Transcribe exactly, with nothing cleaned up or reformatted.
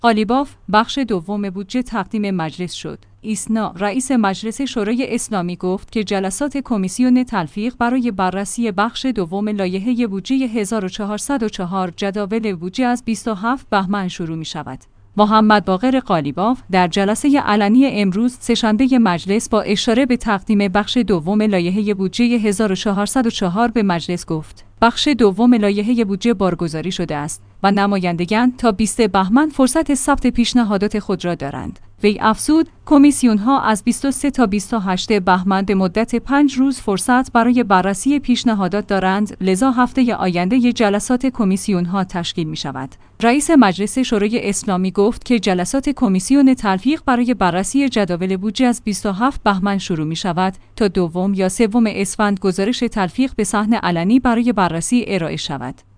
قالیباف بخش دوم بودجه تقدیم مجلس شد. ایسنا رئیس مجلس شورای اسلامی گفت که جلسات کمیسیون تلفیق برای بررسی بخش دوم لایحه بودجه هزار و چهارصد و چهار جداول بودجه از بیست و هفتم بهمن شروع می شود. محمد باقر قالیباف در جلسه علنی امروز سه‌شنبه مجلس با اشاره به تقدیم بخش دوم لایحه بودجه هزار و چهارصد و چهار به مجلس گفت: بخش دوم لایحه بودجه بارگذاری شده است و نمایندگان تا بیستم بهمن فرصت ثبت پیشنهادات خود را دارند. وی افزود کمیسیون‌ها از بیست و سوم تا بیست و هشتم بهمن به مدت پنج روز فرصت برای بررسی پیشنهادات دارند، لذا هفته آینده جلسات کمیسیون‌ها تشکیل می‌شود. رئیس مجلس شورای اسلامی گفت که جلسات کمیسیون تلفیق برای بررسی جداول بودجه از بیست و هفتم بهمن شروع می‌شود تا دوم یا سوم اسفند گزارش تلفیق به صحن علنی برای بررسی ارائه شود.